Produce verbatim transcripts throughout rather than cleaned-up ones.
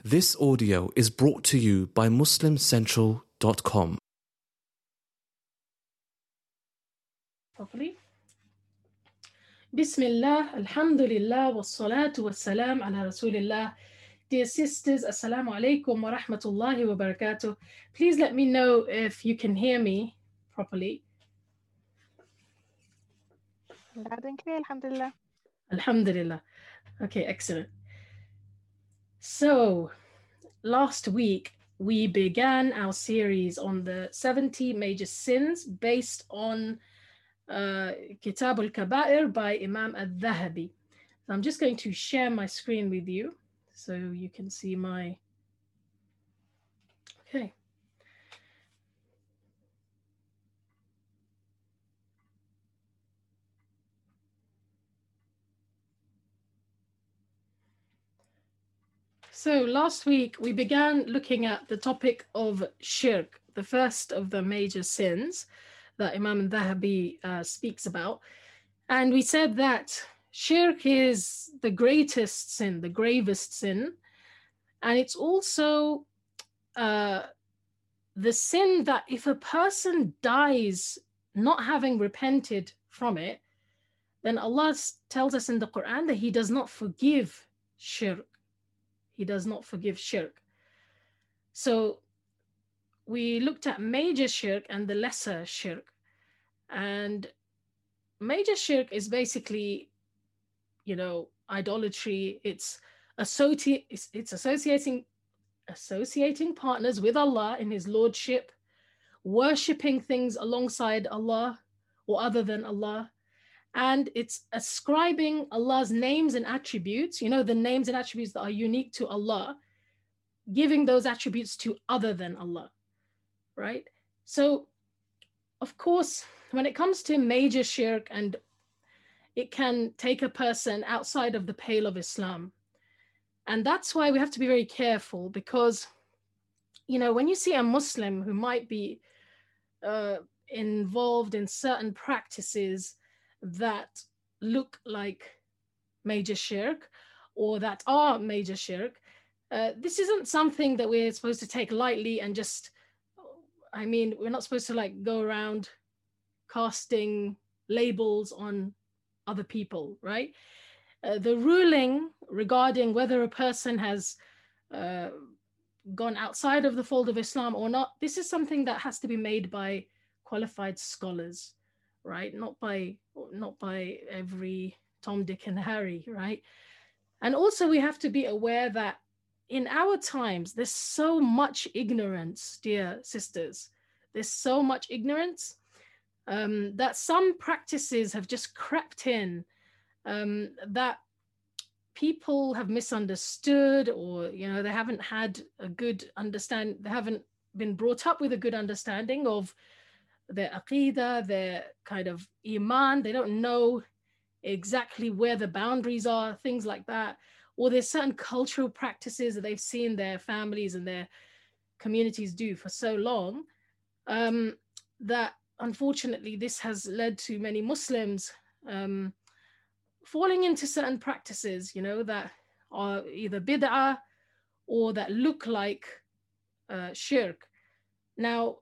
This audio is brought to you by muslim central dot com. Properly. Bismillah, alhamdulillah, wassalatu wassalam ala rasulillah. Dear sisters, assalamu alaikum wa rahmatullahi wa barakatuh. Please let me know if you can hear me properly. Loud and clear, alhamdulillah. Alhamdulillah. Okay, excellent. So, last week we began our series on the seventy major sins based on uh, Kitab al-Kaba'ir by Imam al-Dhahabi. So I'm just going to share my screen with you so you can see my... Okay. So last week we began looking at the topic of shirk, the first of the major sins that Imam al-Dhahabi uh, speaks about. And we said that shirk is the greatest sin, the gravest sin. And it's also uh, the sin that if a person dies not having repented from it, then Allah tells us in the Quran that He does not forgive shirk. He does not forgive shirk. So we looked at major shirk and the lesser shirk. And major shirk is basically, you know, idolatry. It's associate it's, it's associating associating partners with Allah in His lordship, worshipping things alongside Allah or other than Allah. And it's ascribing Allah's names and attributes, you know, the names and attributes that are unique to Allah, giving those attributes to other than Allah, right? So, of course, when it comes to major shirk, and it can take a person outside of the pale of Islam. And that's why we have to be very careful, because, you know, when you see a Muslim who might be uh, involved in certain practices that look like major shirk or that are major shirk, uh, this isn't something that we're supposed to take lightly and just, I mean, we're not supposed to like go around casting labels on other people, right? Uh, the ruling regarding whether a person has uh, gone outside of the fold of Islam or not, this is something that has to be made by qualified scholars, right? Not by not by every Tom, Dick, and Harry, right? And also we have to be aware that in our times, there's so much ignorance, dear sisters. There's so much ignorance um, that some practices have just crept in um, that people have misunderstood, or, you know, they haven't had a good understand, they haven't been brought up with a good understanding of their aqidah, their kind of iman. They don't know exactly where the boundaries are, things like that. Or there's certain cultural practices that they've seen their families and their communities do for so long um, that unfortunately this has led to many Muslims um, falling into certain practices, you know, that are either bid'ah or that look like uh, shirk. Now,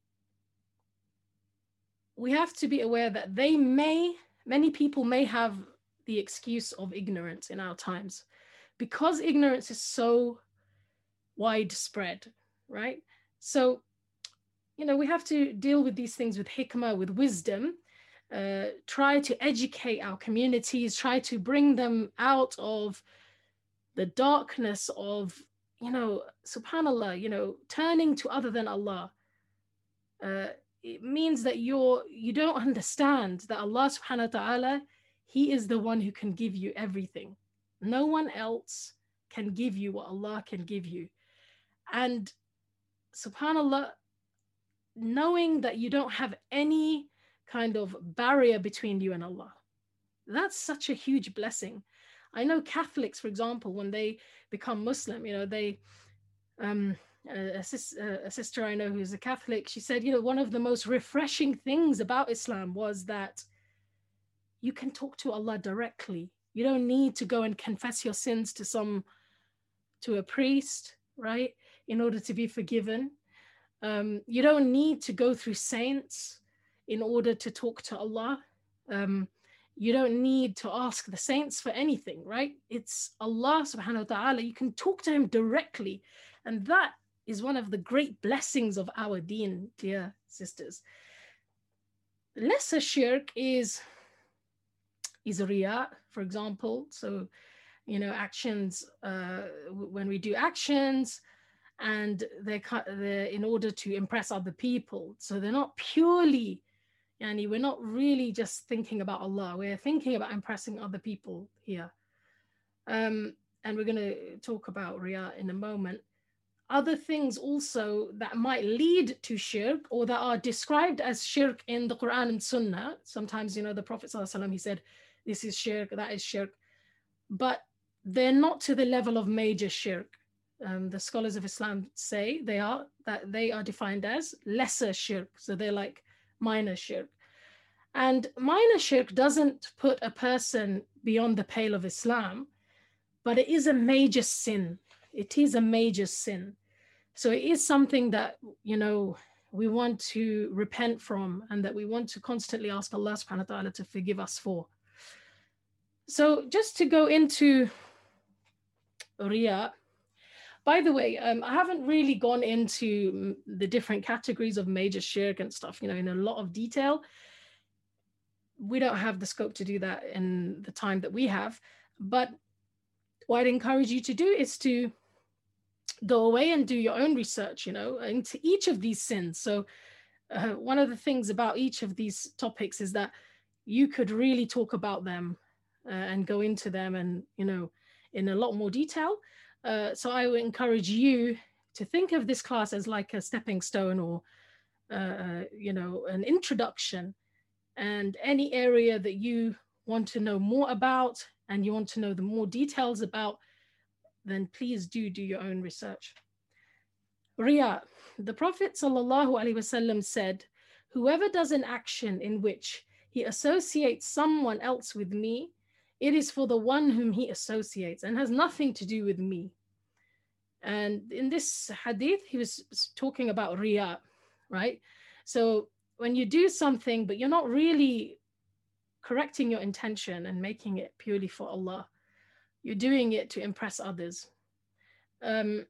we have to be aware that they may, many people may have the excuse of ignorance in our times, because ignorance is so widespread, right? So, you know, we have to deal with these things with hikmah, with wisdom, uh, try to educate our communities, try to bring them out of the darkness of, you know, subhanallah, you know, turning to other than Allah. Uh, it means that you're, you don't understand that Allah subhanahu wa ta'ala, He is the one who can give you everything. No one else can give you what Allah can give you. And subhanallah, knowing that you don't have any kind of barrier between you and Allah, that's such a huge blessing. I know Catholics, for example, when they become Muslim, you know, they, um, a, sis, a sister I know who's a Catholic, she said, you know, one of the most refreshing things about Islam was that you can talk to Allah directly. You don't need to go and confess your sins to some to a priest, right, in order to be forgiven. Um, you don't need to go through saints in order to talk to Allah. Um, you don't need to ask the saints for anything, right? It's Allah subhanahu wa ta'ala. You can talk to him directly. And that is one of the great blessings of our deen, dear sisters. Lesser shirk is, is riya, for example. So, you know, actions, uh, when we do actions, and they're, they're in order to impress other people. So they're not purely, yani, we're not really just thinking about Allah. We're thinking about impressing other people here. Um, and we're going to talk about riya in a moment. Other things also that might lead to shirk or that are described as shirk in the Quran and Sunnah. Sometimes, you know, the Prophet ﷺ, he said, this is shirk, that is shirk. But they're not to the level of major shirk. Um, the scholars of Islam say they are, that they are defined as lesser shirk. So they're like minor shirk. And minor shirk doesn't put a person beyond the pale of Islam, but it is a major sin. It is a major sin. So it is something that, you know, we want to repent from and that we want to constantly ask Allah subhanahu wa ta'ala to forgive us for. So just to go into riya, by the way, um, I haven't really gone into the different categories of major shirk and stuff, you know, in a lot of detail. We don't have the scope to do that in the time that we have. But what I'd encourage you to do is to go away and do your own research, you know, into each of these sins. So uh, one of the things about each of these topics is that you could really talk about them uh, and go into them and, you know, in a lot more detail. Uh, so I would encourage you to think of this class as like a stepping stone or, uh, you know, an introduction. And any area that you want to know more about and you want to know the more details about, then please do do your own research. Riya. The Prophet sallallahu alaihi wasallam said, whoever does an action in which he associates someone else with me, it is for the one whom he associates and has nothing to do with me. And in this hadith, he was talking about riya, right? So when you do something, but you're not really correcting your intention and making it purely for Allah, you're doing it to impress others. Um,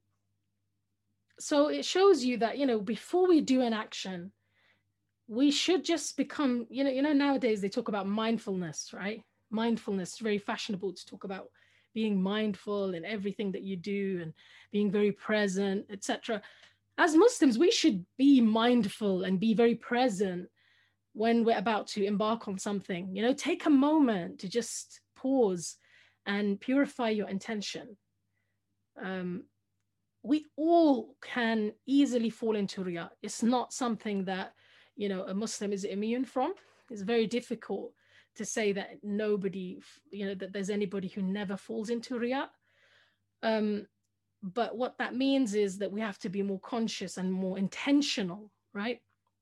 so it shows you that, you know, before we do an action, we should just become, you know, you know, nowadays they talk about mindfulness, right? Mindfulness, very fashionable to talk about being mindful in everything that you do and being very present, et cetera. As Muslims, we should be mindful and be very present when we're about to embark on something. You know, take a moment to just pause and purify your intention. Um, we all can easily fall into riya. It's not something that, you know, a Muslim is immune from. It's very difficult to say that nobody, you know, that there's anybody who never falls into riya. Um, but what that means is that we have to be more conscious and more intentional, right?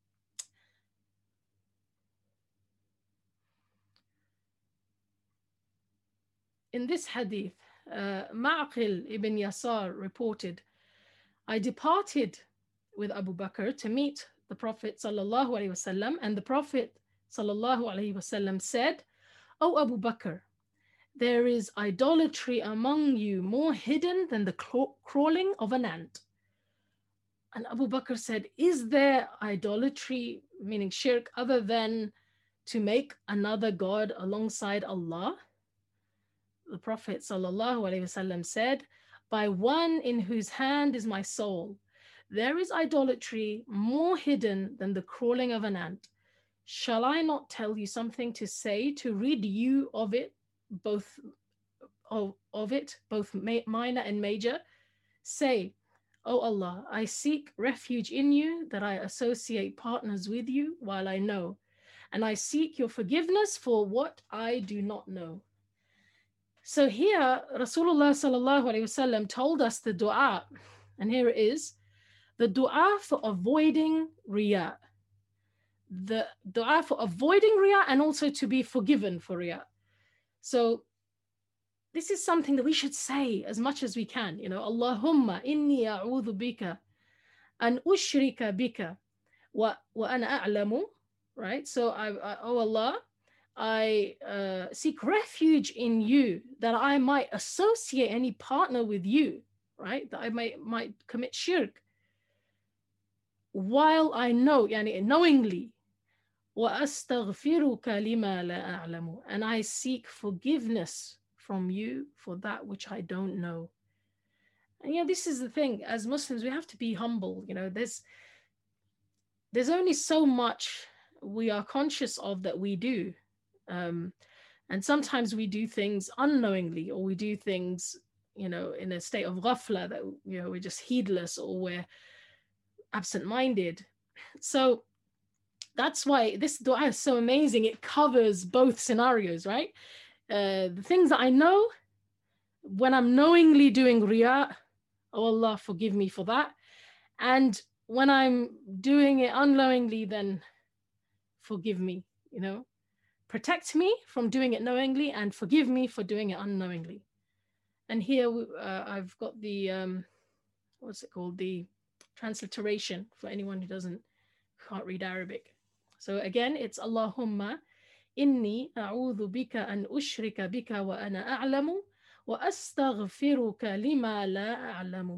In this hadith, uh, Ma'qil ibn Yasar reported, I departed with Abu Bakr to meet the Prophet sallallahu alaihi wasallam, and the Prophet sallallahu alaihi wasallam said, O Abu Bakr, there is idolatry among you more hidden than the crawling of an ant. And Abu Bakr said, is there idolatry, meaning shirk, other than to make another God alongside Allah? The Prophet sallallahu alaihi wasallam said, by one in whose hand is my soul, there is idolatry more hidden than the crawling of an ant. Shall I not tell you something to say to rid you of it, both of, of it, both minor and major? Say, O Allah, I seek refuge in you that I associate partners with you while I know, and I seek your forgiveness for what I do not know. So here, Rasulullah sallallahu alaihi wasallam told us the dua, and here it is, the dua for avoiding riya, the dua for avoiding riya and also to be forgiven for riya. So this is something that we should say as much as we can. You know, Allahumma inni a'udhu bika an ushrika bika wa wa ana a'lamu, right? So I, I oh Allah, I uh, seek refuge in you that I might associate any partner with you, right? That I might might commit shirk while I know, yani knowingly. وَأَسْتَغْفِرُكَ لِمَا لَا أَعْلَمُ, and I seek forgiveness from you for that which I don't know. And yeah, this is the thing. As Muslims, we have to be humble. You know, there's there's only so much we are conscious of that we do. Um, and sometimes we do things unknowingly, or we do things, you know, in a state of ghafla, that, you know, we're just heedless or we're absent-minded. So that's why this dua is so amazing. It covers both scenarios, right? Uh, the things that I know, when I'm knowingly doing riya, oh Allah, forgive me for that. And when I'm doing it unknowingly, then forgive me, you know, protect me from doing it knowingly and forgive me for doing it unknowingly. And here uh, I've got the, um, what's it called? The transliteration for anyone who doesn't, can't read Arabic. So again, it's Allahumma inni a'udhu bika an ushrika bika wa ana a'lamu wa astaghfiruka lima la a'lamu.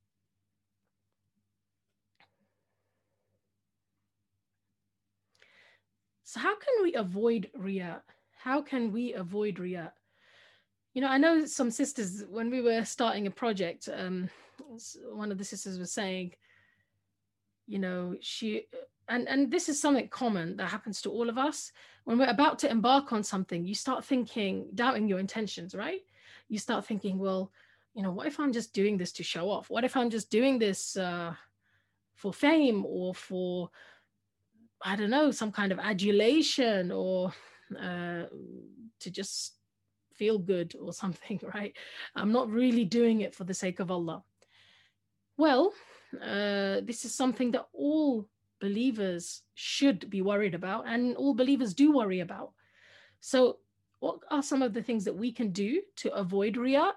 So how can we avoid riya? How can we avoid riya? You know, I know some sisters, when we were starting a project, um, one of the sisters was saying, you know, she, and, and this is something common that happens to all of us. When we're about to embark on something, you start thinking, doubting your intentions, right? You start thinking, well, you know, what if I'm just doing this to show off? What if I'm just doing this uh, for fame or for, I don't know, some kind of adulation, or uh, to just feel good or something, right? I'm not really doing it for the sake of Allah. Well, uh, this is something that all believers should be worried about, and all believers do worry about. So what are some of the things that we can do to avoid riya?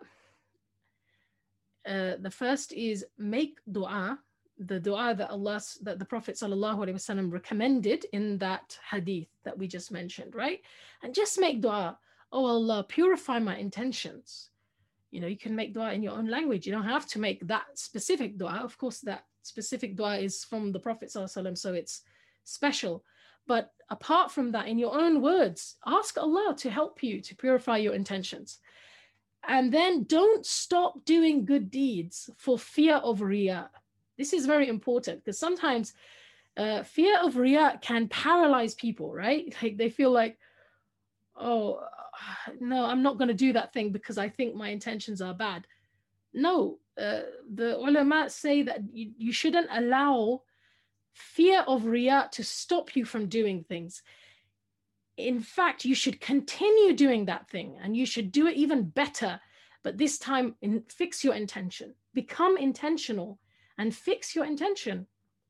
Uh, the first is make dua, the dua that Allah, that the Prophet sallallahu alaihi wasallam recommended in that hadith that we just mentioned, right? And just make dua. Oh Allah, purify my intentions. You know, you can make dua in your own language. You don't have to make that specific dua. Of course, that specific dua is from the Prophet sallallahu alaihi wasallam, so it's special. But apart from that, in your own words, ask Allah to help you to purify your intentions. And then don't stop doing good deeds for fear of riya. This is very important, because sometimes uh, fear of riya can paralyze people, right? Like they feel like, oh, no, I'm not going to do that thing because I think my intentions are bad. No, uh, the ulama say that you, you shouldn't allow fear of riya to stop you from doing things. In fact, you should continue doing that thing, and you should do it even better. But this time, in, fix your intention. Become intentional and fix your intention.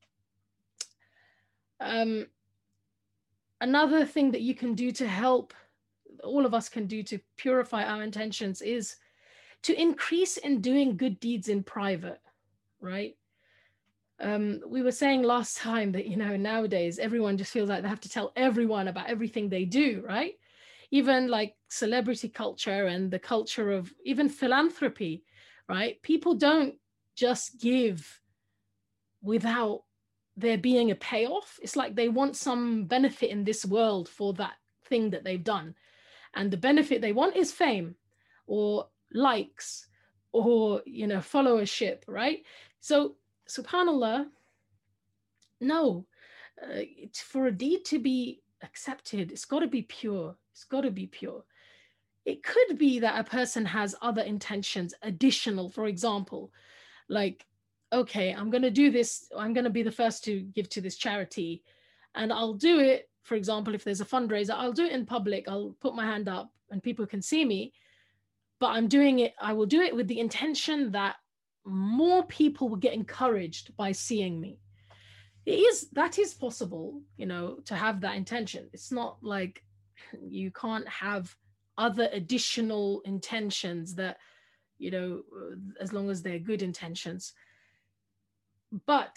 Um, another thing that you can do to help, all of us can do to purify our intentions, is to increase in doing good deeds in private, right? Um, we were saying last time that, you know, nowadays everyone just feels like they have to tell everyone about everything they do, right? Even like celebrity culture and the culture of even philanthropy, right? People don't just give without there being a payoff. It's like they want some benefit in this world for that thing that they've done. And the benefit they want is fame or likes or, you know, followership, right? So subhanallah, no, uh, for a deed to be accepted, it's got to be pure. It's got to be pure. It could be that a person has other intentions, additional, for example, like, okay, I'm going to do this. I'm going to be the first to give to this charity, and I'll do it. For example, if there's a fundraiser, I'll do it in public. I'll put my hand up and people can see me, but I'm doing it. I will do it with the intention that more people will get encouraged by seeing me. It is, that is possible, you know, to have that intention. It's not like you can't have other additional intentions that, you know, as long as they're good intentions. But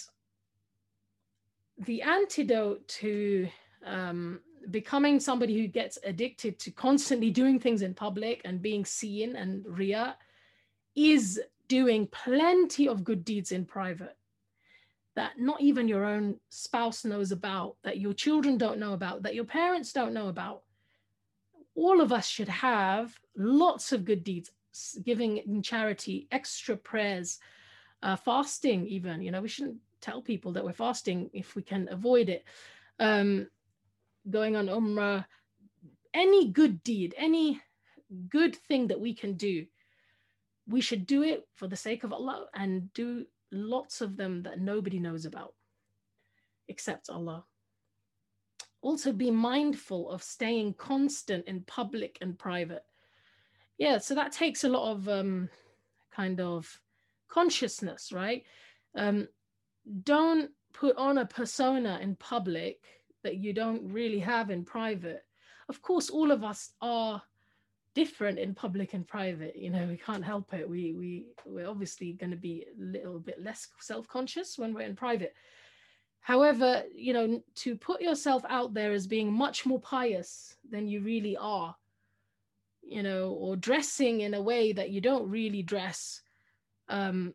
the antidote to um, becoming somebody who gets addicted to constantly doing things in public and being seen and riya is doing plenty of good deeds in private that not even your own spouse knows about, that your children don't know about, that your parents don't know about. All of us should have lots of good deeds, giving in charity, extra prayers, uh, fasting even. You know, we shouldn't tell people that we're fasting if we can avoid it. Um, going on Umrah, any good deed, any good thing that we can do, we should do it for the sake of Allah and do lots of them that nobody knows about except Allah. Also be mindful of staying constant in public and private. Yeah, so that takes a lot of um, kind of consciousness, right? Um, don't put on a persona in public that you don't really have in private. Of course, all of us are different in public and private. You know, we can't help it. We, we, we're obviously going to be a little bit less self-conscious when we're in private. However, you know, to put yourself out there as being much more pious than you really are, you know, or dressing in a way that you don't really dress, um,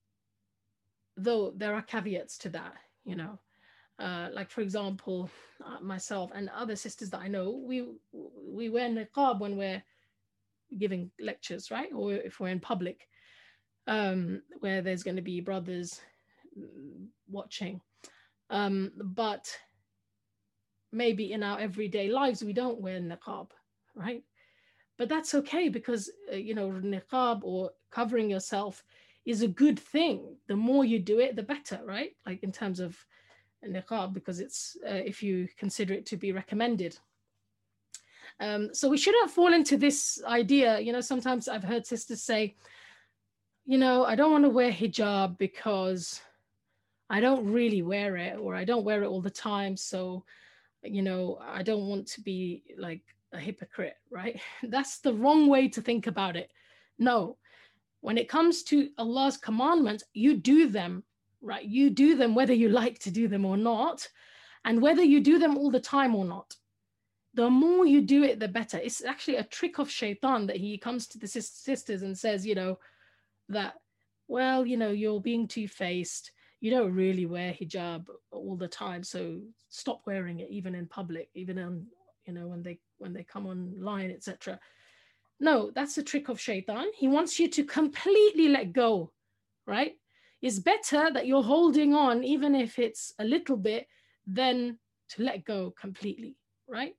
though there are caveats to that, you know. Uh, like, for example, uh, myself and other sisters that I know, we we wear niqab when we're giving lectures, right? Or if we're in public, um, where there's going to be brothers watching. Um, but maybe in our everyday lives, we don't wear niqab, right? But that's okay because, uh, you know, niqab or covering yourself is a good thing. The more you do it, the better, right? Like in terms of niqab, because it's, uh, if you consider it to be recommended. Um, so we shouldn't fall into this idea. You know, sometimes I've heard sisters say, you know, I don't want to wear hijab because I don't really wear it, or I don't wear it all the time. So, you know, I don't want to be like a hypocrite, right? That's the wrong way to think about it. No, when it comes to Allah's commandments, you do them, right? You do them whether you like to do them or not, and whether you do them all the time or not. The more you do it, the better. It's actually a trick of shaitan that he comes to the sisters and says, you know, that, well, you know, you're being two-faced. You don't really wear hijab all the time, so stop wearing it, even in public, even on, you know, when they when they come online, et cetera. No, that's a trick of shaitan. He wants you to completely let go, right? It's better that you're holding on, even if it's a little bit, than to let go completely, right?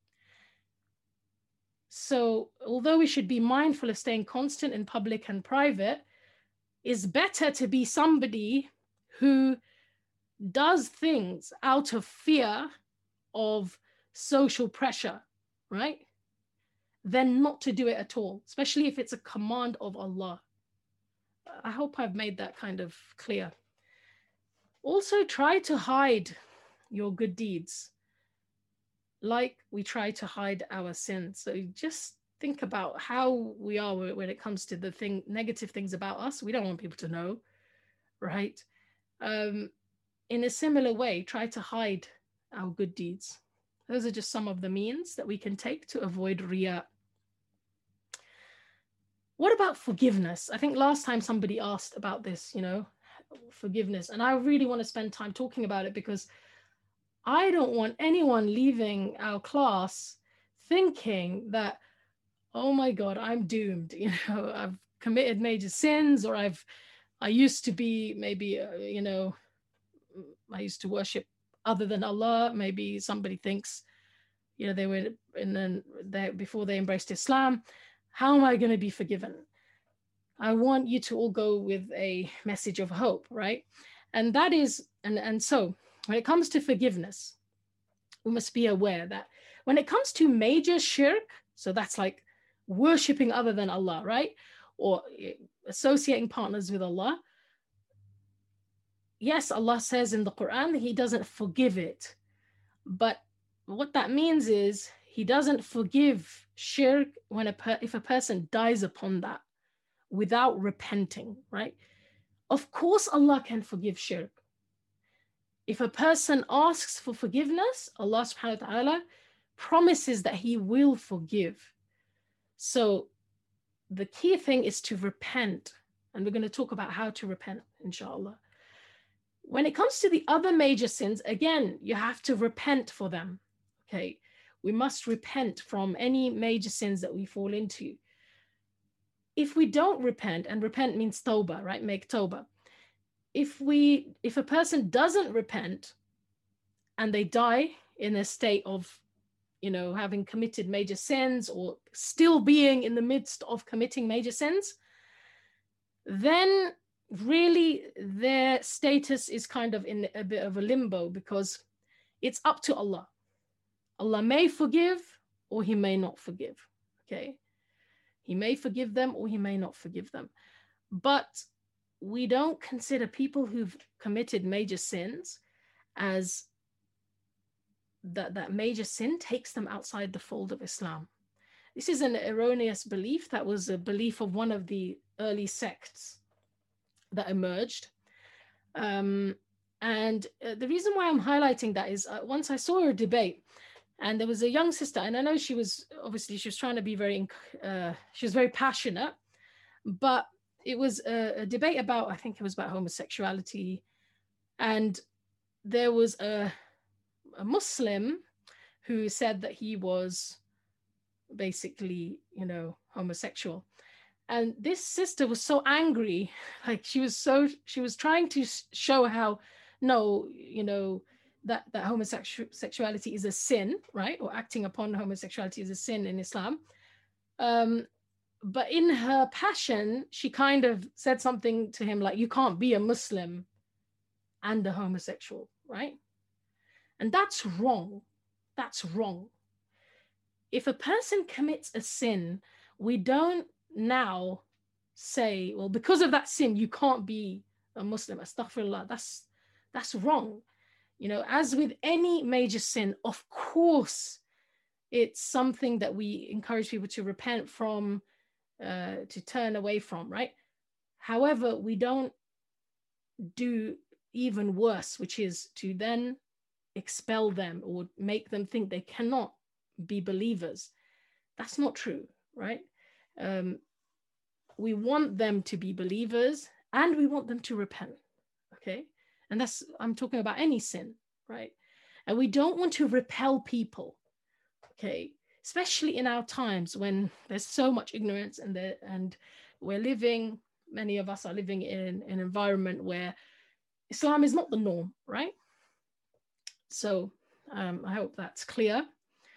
So although we should be mindful of staying constant in public and private, it's better to be somebody who does things out of fear of social pressure, right? Than not to do it at all, especially if it's a command of Allah. I hope I've made that kind of clear. Also, try to hide your good deeds like we try to hide our sins. So just think about how we are when it comes to the thing, negative things about us. We don't want people to know, right? Um, in a similar way, try to hide our good deeds. Those are just some of the means that we can take to avoid riya. What about forgiveness? I think last time somebody asked about this, you know, forgiveness. And I really want to spend time talking about it because I don't want anyone leaving our class thinking that, oh my God, I'm doomed. You know, I've committed major sins, or I've, I used to be maybe, uh, you know, I used to worship other than Allah. Maybe somebody thinks, you know, they were in the, they, before they embraced Islam. How am I going to be forgiven? I want you to all go with a message of hope, right? And that is, and, and so when it comes to forgiveness, we must be aware that when it comes to major shirk, so that's like worshipping other than Allah, right? Or associating partners with Allah. Yes, Allah says in the Quran that He doesn't forgive it. But what that means is he doesn't forgive shirk when a per- if a person dies upon that without repenting, right? Of course, Allah can forgive shirk. If a person asks for forgiveness, Allah subhanahu wa ta'ala promises that he will forgive. So the key thing is to repent. And we're going to talk about how to repent, inshallah. When it comes to the other major sins, again, you have to repent for them. Okay, we must repent from any major sins that we fall into. If we don't repent, and repent means tawbah, right? Make tawbah. If we, if a person doesn't repent and they die in a state of, you know, having committed major sins or still being in the midst of committing major sins, then really their status is kind of in a bit of a limbo, because it's up to Allah. Allah may forgive or he may not forgive. Okay, he may forgive them or he may not forgive them. But we don't consider people who've committed major sins as that that major sin takes them outside the fold of Islam. This is an erroneous belief. That was a belief of one of the early sects that emerged. Um, and uh, the reason why I'm highlighting that is uh, once I saw a debate, and there was a young sister, and I know she was, obviously she was trying to be very, uh, she was very passionate, but it was a, a debate about, I think it was about homosexuality. And there was a, a Muslim who said that he was basically, you know, homosexual. And this sister was so angry, like she was so, she was trying to show how, no, you know, that, that homosexuality is a sin, right? Or acting upon homosexuality is a sin in Islam. Um, but in her passion, she kind of said something to him like, you can't be a Muslim and a homosexual, right? And that's wrong. That's wrong. If a person commits a sin, we don't now say, well, because of that sin, you can't be a Muslim. Astaghfirullah. That's, that's wrong. You know, as with any major sin, of course, it's something that we encourage people to repent from, uh, to turn away from, right? However, we don't do even worse, which is to then expel them or make them think they cannot be believers. That's not true, right? Um, we want them to be believers and we want them to repent, okay? And that's, I'm talking about any sin, right? And we don't want to repel people, okay? Especially in our times when there's so much ignorance and, the, and we're living, many of us are living in an environment where Islam is not the norm, right? So um, I hope that's clear.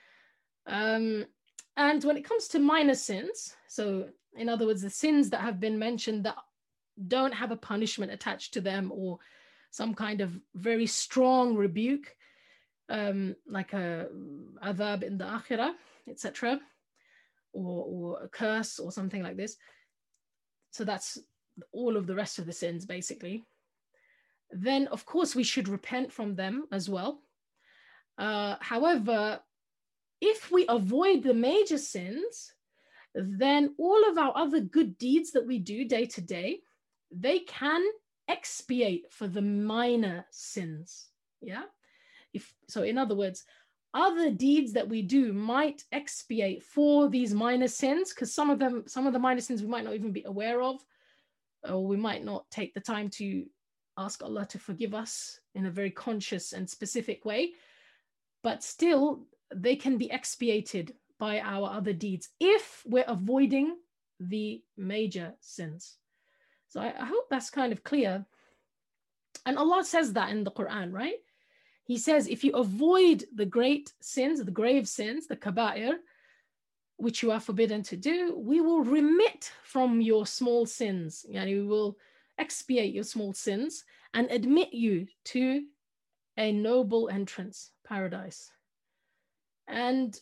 Um, and when it comes to minor sins, so in other words, the sins that have been mentioned that don't have a punishment attached to them or some kind of very strong rebuke, um, like a adhab in the akhirah, et cetera, or, or a curse or something like this. So that's all of the rest of the sins, basically. Then, of course, we should repent from them as well. Uh, however, if we avoid the major sins, then all of our other good deeds that we do day to day, they can expiate for the minor sins. Yeah. If so, in other words, other deeds that we do might expiate for these minor sins, because some of them, some of the minor sins we might not even be aware of, or we might not take the time to ask Allah to forgive us in a very conscious and specific way. But still, they can be expiated by our other deeds if we're avoiding the major sins. So I, I hope that's kind of clear. And Allah says that in the Quran, right? He says, if you avoid the great sins, the grave sins, the kaba'ir, which you are forbidden to do, we will remit from your small sins. Yani we will expiate your small sins and admit you to a noble entrance, paradise. And,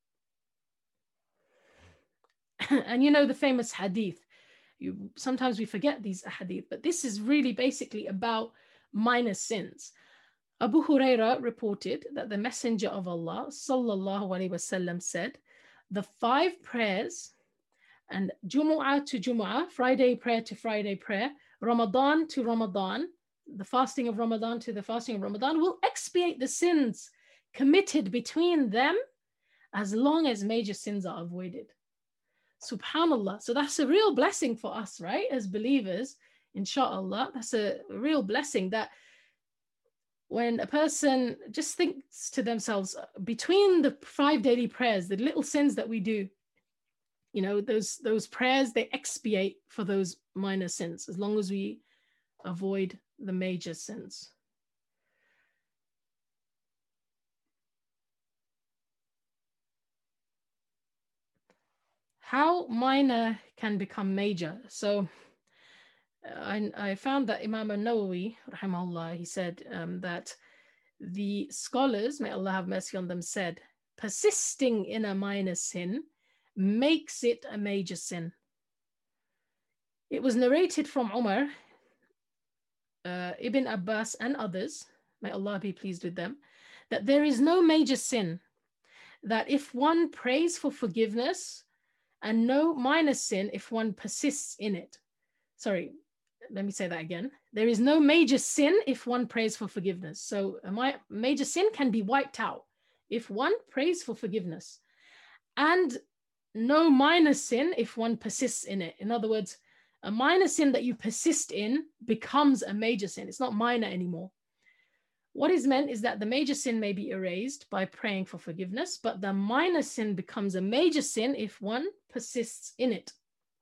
and you know the famous hadith. You, sometimes we forget these hadith, but this is really basically about minor sins. Abu Huraira reported that the Messenger of Allah sallallahu alaihi wasallam said, the five prayers, and Jumu'ah to Jumu'ah, Friday prayer to Friday prayer, Ramadan to Ramadan, the fasting of Ramadan to the fasting of Ramadan, will expiate the sins committed between them as long as major sins are avoided. Subhanallah. So that's a real blessing for us, right? As believers, inshallah, that's a real blessing that when a person just thinks to themselves, between the five daily prayers, the little sins that we do, you know, those, those prayers, they expiate for those minor sins, as long as we avoid the major sins. How minor can become major? So I, I found that Imam al-Nawawi, rahimahullah, he said um, that the scholars, may Allah have mercy on them, said, persisting in a minor sin makes it a major sin. It was narrated from Umar, uh, Ibn Abbas and others, may Allah be pleased with them, that there is no major sin, that if one prays for forgiveness, and no minor sin if one persists in it. Sorry, let me say that again. There is no major sin if one prays for forgiveness. So a major sin can be wiped out if one prays for forgiveness. And no minor sin if one persists in it. In other words, a minor sin that you persist in becomes a major sin. It's not minor anymore. What is meant is that the major sin may be erased by praying for forgiveness, but the minor sin becomes a major sin if one persists in it.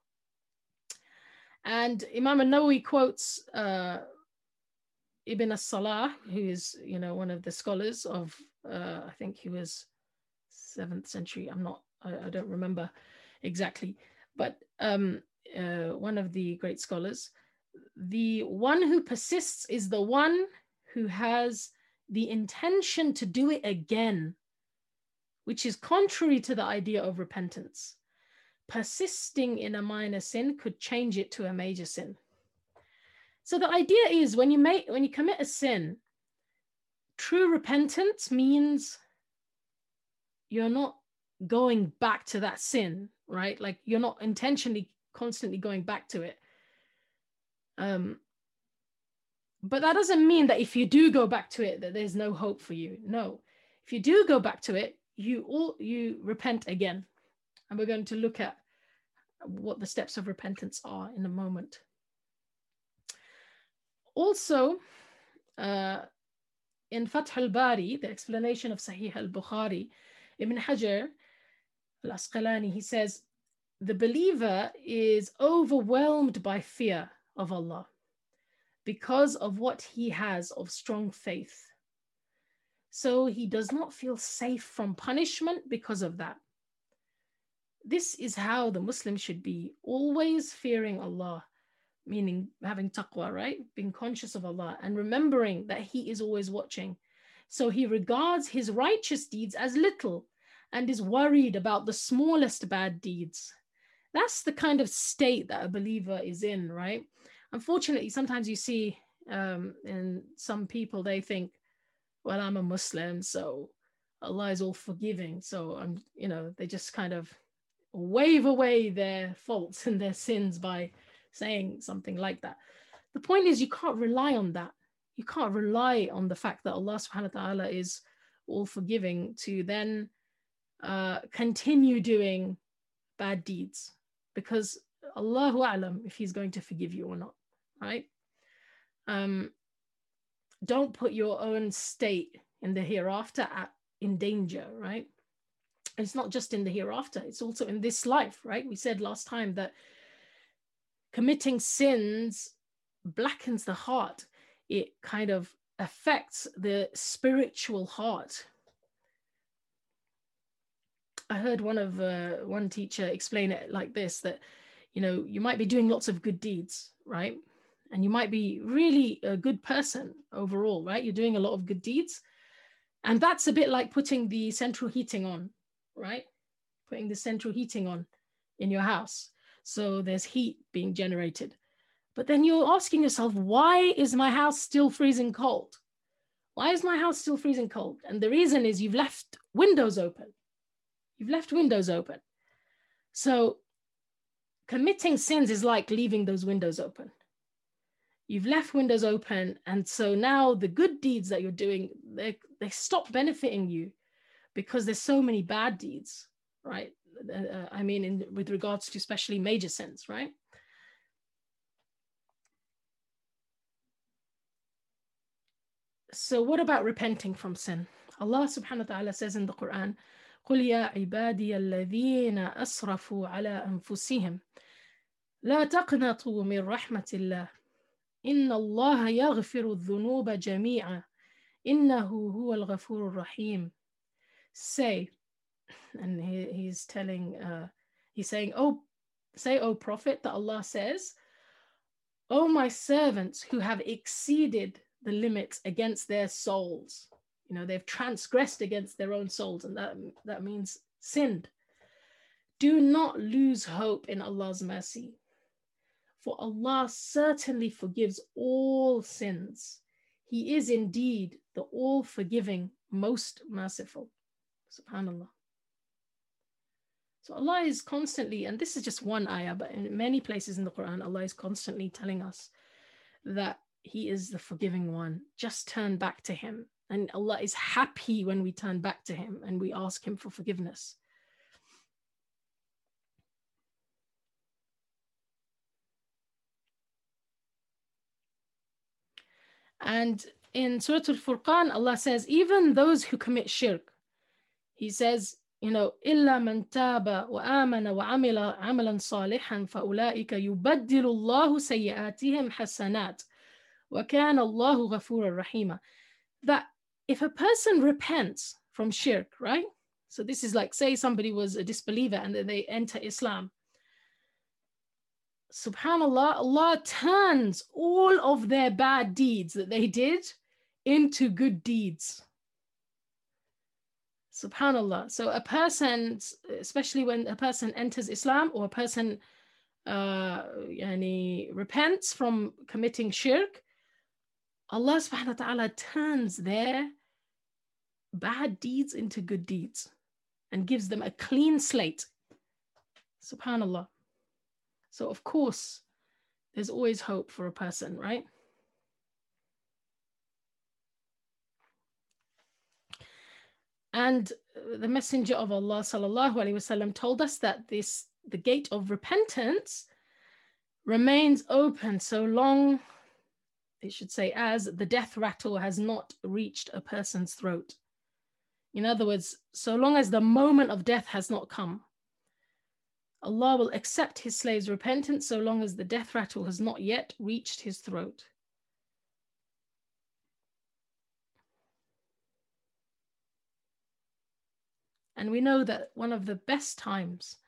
And Imam al-Nawawi quotes uh, Ibn as-Salah, who is, you know, one of the scholars of, uh, I think he was seventh century. I'm not, I, I don't remember exactly, but um, uh, one of the great scholars. The one who persists is the one who has the intention to do it again, which is contrary to the idea of repentance. Persisting in a minor sin could change it to a major sin. So the idea is when you make, when you commit a sin, true repentance means you're not going back to that sin, right? Like you're not intentionally constantly going back to it. Um, But that doesn't mean that if you do go back to it, that there's no hope for you. No, if you do go back to it, you all you repent again. And we're going to look at what the steps of repentance are in a moment. Also, uh, in Fath al-Bari, the explanation of Sahih al-Bukhari, Ibn Hajar al-Asqalani, he says, the believer is overwhelmed by fear of Allah because of what he has of strong faith. So he does not feel safe from punishment because of that. This is how the Muslim should be, always fearing Allah, meaning having taqwa, right? Being conscious of Allah and remembering that he is always watching. So he regards his righteous deeds as little and is worried about the smallest bad deeds. That's the kind of state that a believer is in, right? Unfortunately, sometimes you see um, in some people, they think, well, I'm a Muslim, so Allah is all forgiving. So I'm, you know, they just kind of wave away their faults and their sins by saying something like that. The point is, you can't rely on that. You can't rely on the fact that Allah subhanahu wa ta'ala is all forgiving to then uh, continue doing bad deeds, because Allahu a'lam if he's going to forgive you or not, right? Um, don't put your own state in the hereafter at, in danger, right? It's not just in the hereafter, it's also in this life, right? We said last time that committing sins blackens the heart. It kind of affects the spiritual heart. I heard one of uh, one teacher explain it like this, that, you know, you might be doing lots of good deeds, right? And you might be really a good person overall, right? You're doing a lot of good deeds. And that's a bit like putting the central heating on, right? Putting the central heating on in your house. So there's heat being generated. But then you're asking yourself, why is my house still freezing cold? Why is my house still freezing cold? And the reason is you've left windows open. You've left windows open. So committing sins is like leaving those windows open. You've left windows open. And so now the good deeds that you're doing, they, they stop benefiting you because there's so many bad deeds, right? Uh, I mean, in, with regards to especially major sins, right? So what about repenting from sin? Allah subhanahu wa ta'ala says in the Quran, قُلْ يَا عِبَادِيَ الَّذِينَ أَسْرَفُوا عَلَىٰ أَنفُسِهِمْ لَا تَقْنَطُوا مِنْ رَحْمَةِ اللَّهِ إِنَّ اللَّهَ يَغْفِرُ الذُّنُوبَ جَمِيعًا إِنَّهُ هُوَ الْغَفُورُ الرَّحِيمُ. Say, and he, he's telling, uh, he's saying, oh, say, O Prophet, that Allah says, O my servants who have exceeded the limits against their souls. You know, they've transgressed against their own souls, and that, that means sinned. Do not lose hope in Allah's mercy, for Allah certainly forgives all sins. He is indeed the all-forgiving, most merciful. SubhanAllah. So Allah is constantly, and this is just one ayah, but in many places in the Quran, Allah is constantly telling us that He is the forgiving one. Just turn back to Him. And Allah is happy when we turn back to Him and we ask Him for forgiveness. And in Surah Al-Furqan, Allah says, even those who commit shirk, He says, you know, إِلَّا مَنْ تَابَ وَآمَنَ وَعَمِلَ عَمَلًا صَالِحًا فَأُولَٰئِكَ يُبَدِّلُ اللَّهُ سَيِّئَاتِهِمْ حَسَنَاتٍ وَكَانَ اللَّهُ غَفُورًا رَحِيمًا. That if a person repents from shirk, right? So this is like, say somebody was a disbeliever and then they enter Islam. SubhanAllah, Allah turns all of their bad deeds that they did into good deeds. SubhanAllah. So a person, especially when a person enters Islam or a person uh, yani, repents from committing shirk, Allah subhanahu wa ta'ala turns their bad deeds into good deeds and gives them a clean slate. SubhanAllah. So of course, there's always hope for a person, right? And the Messenger of Allah sallallahu alaihi wasallam told us that this, the gate of repentance remains open so long, it should say, as the death rattle has not reached a person's throat. In other words, so long as the moment of death has not come, Allah will accept His slave's repentance so long as the death rattle has not yet reached his throat. And we know that one of the best times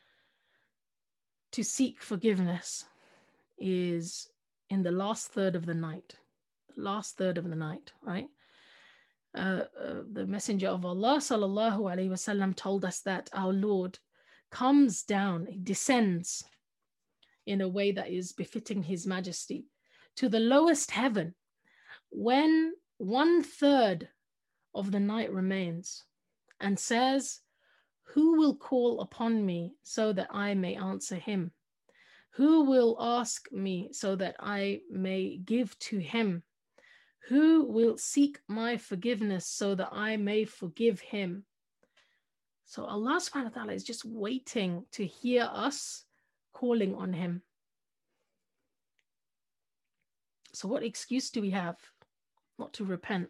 to seek forgiveness is in the last third of the night. The last third of the night, right? Uh, uh, the Messenger of Allah sallallahu alaihi wasallam told us that our Lord comes down, he descends in a way that is befitting His Majesty to the lowest heaven when one third of the night remains, and says, who will call upon me so that I may answer him? Who will ask me so that I may give to him? Who will seek my forgiveness so that I may forgive him? So Allah subhanahu wa ta'ala is just waiting to hear us calling on Him. So what excuse do we have not to repent?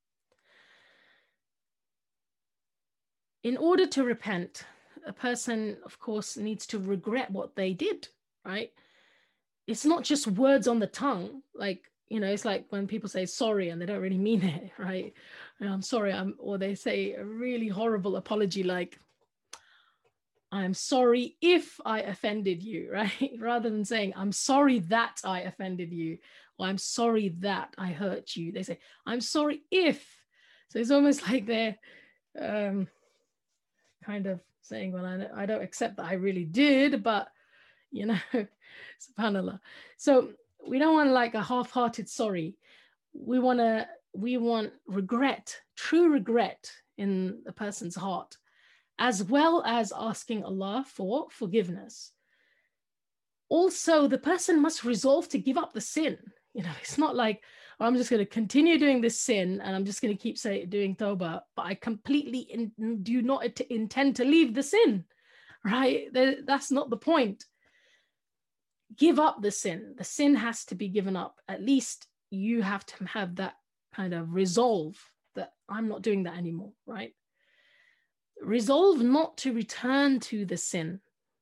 In order to repent, a person, of course, needs to regret what they did, right? It's not just words on the tongue. Like, you know, it's like when people say sorry and they don't really mean it, right? I'm sorry, I'm, or they say a really horrible apology like, I'm sorry if I offended you, right? Rather than saying, I'm sorry that I offended you, or I'm sorry that I hurt you. They say, I'm sorry if. So it's almost like they're um, kind of saying, well, I, I don't accept that I really did, but, you know, subhanAllah. So we don't want like a half-hearted sorry. We want to we want regret, true regret in a person's heart, as well as asking Allah for forgiveness. Also, the person must resolve to give up the sin. You know, it's not like, oh, I'm just going to continue doing this sin and I'm just going to keep say, doing tawbah, but I completely in, do not it, intend to leave the sin, right? That's not the point. Give up the sin. The sin has to be given up. At least you have to have that kind of resolve that I'm not doing that anymore, right? Resolve not to return to the sin.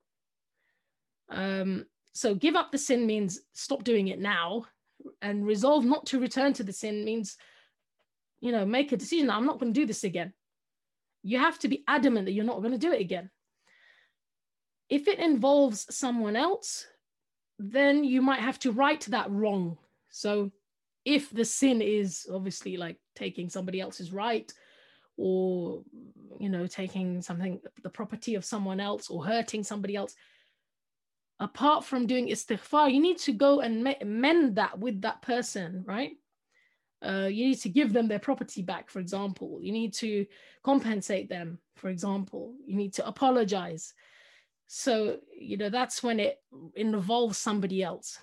Um, so give up the sin means stop doing it now, and resolve not to return to the sin means, you know, make a decision. I'm not going to do this again. You have to be adamant that you're not going to do it again. If it involves someone else, then you might have to right that wrong. So if the sin is obviously like taking somebody else's right, or, you know, taking something, the property of someone else, or hurting somebody else, apart from doing istighfar, you need to go and mend that with that person, right? Uh, you need to give them their property back, for example. You need to compensate them, for example. You need to apologize. So, you know, that's when it involves somebody else.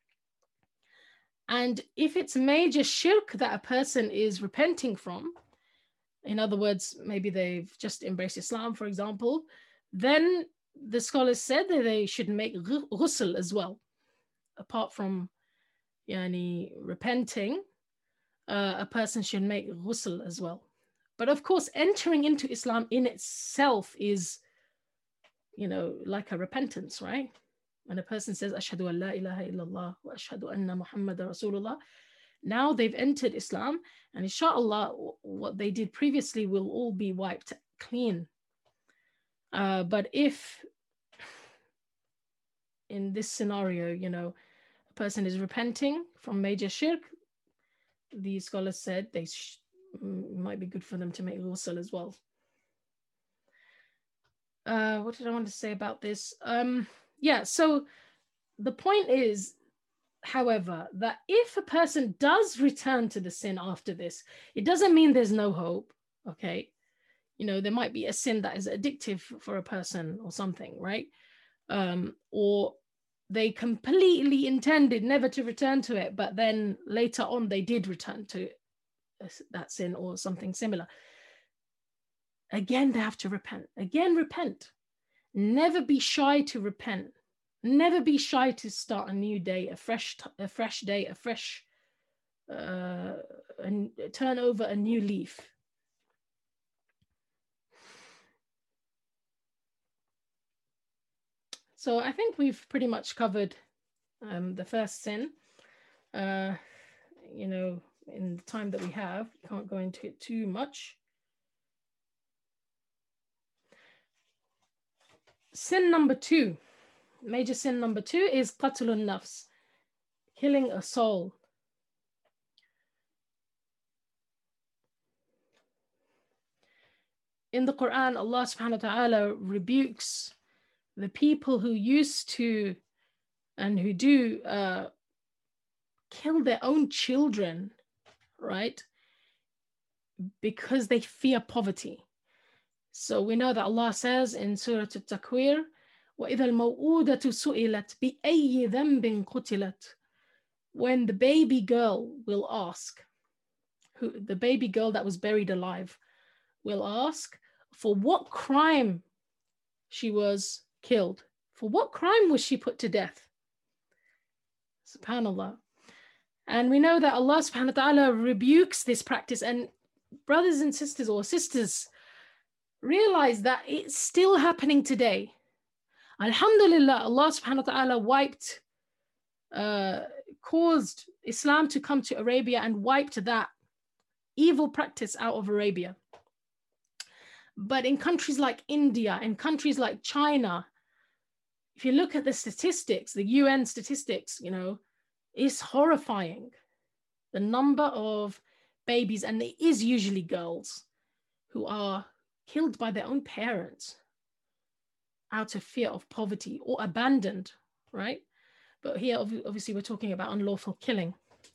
And if it's major shirk that a person is repenting from, in other words, maybe they've just embraced Islam, for example, then the scholars said that they should make ghusl as well. Apart from yani, repenting, uh, a person should make ghusl as well. But of course, entering into Islam in itself is, you know, like a repentance, right? When a person says, Ashhadu an la ilaha illallah wa ashhadu anna Muhammadan Rasulullah, now they've entered Islam, and inshallah, what they did previously will all be wiped clean. Uh, but if in this scenario, you know, a person is repenting from major shirk, the scholars said they sh- might be good for them to make ghusl as well. Uh, what did I want to say about this? Um, yeah, so the point is, however, that if a person does return to the sin after this, it doesn't mean there's no hope, okay? You know, there might be a sin that is addictive for a person or something, right? Um, or they completely intended never to return to it, but then later on they did return to that sin or something similar. Again, they have to repent. Again, repent. Never be shy to repent. Never be shy to start a new day, a fresh, a fresh day, a fresh, uh, and turn over a new leaf. So I think we've pretty much covered um, the first sin. Uh, you know, in the time that we have, we can't go into it too much. Sin number two, major sin number two is qatlun nafs, killing a soul. In the Quran, Allah subhanahu wa ta'ala rebukes the people who used to and who do uh, kill their own children, right? Because they fear poverty. So we know that Allah says in Surah At-Takwir, وَإِذَا الْمَوْءُودَةُ سُئِلَتْ بِأَيِّ ذَنْبٍ قُتِلَتْ. When the baby girl will ask, who the baby girl that was buried alive will ask, for what crime she was killed. For what crime was she put to death? SubhanAllah. And we know that Allah subhanahu wa ta'ala rebukes this practice. And brothers and sisters, or sisters, realize that it's still happening today. Alhamdulillah, Allah subhanahu wa ta'ala wiped, uh, caused Islam to come to Arabia and wiped that evil practice out of Arabia. But in countries like India, in countries like China, if you look at the statistics, the U N statistics, you know, it's horrifying. The number of babies, and it is usually girls, who are killed by their own parents out of fear of poverty or abandoned, right? But here, obviously, we're talking about unlawful killing.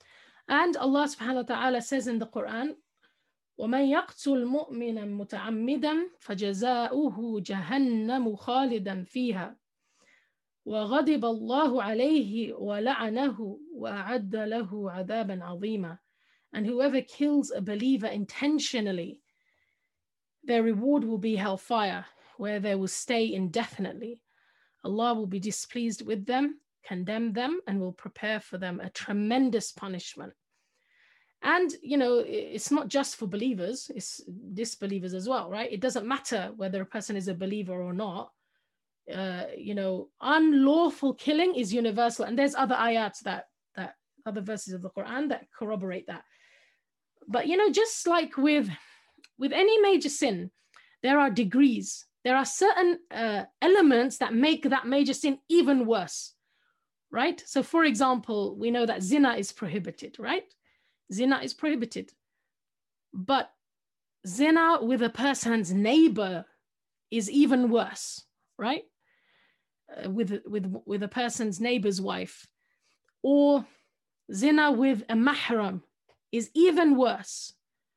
And Allah subhanahu wa ta'ala says in the Quran, وَمَنْ يَقْتُلْ مُؤْمِنًا مُتَعَمِّدًا فَجَزَاؤُهُ جَهَنَّمُ خَالِدًا فِيهَا وَغَضِبَ اللَّهُ عَلَيْهِ وَلَعَنَهُ وَأَعَدَّ لَهُ عَذَابًا عَظِيمًا. And whoever kills a believer intentionally, their reward will be hellfire, where they will stay indefinitely. Allah will be displeased with them, condemn them, and will prepare for them a tremendous punishment. And, you know, it's not just for believers, it's disbelievers as well, right? It doesn't matter whether a person is a believer or not. Uh, you know, unlawful killing is universal. And there's other ayats that, that other verses of the Quran that corroborate that. But, you know, just like with, with any major sin, there are degrees. There are certain uh, elements that make that major sin even worse, right? So, for example, we know that zina is prohibited, right? Zina is prohibited. But zina with a person's neighbor is even worse, right? Uh, with, with, with a person's neighbor's wife. Or zina with a mahram is even worse.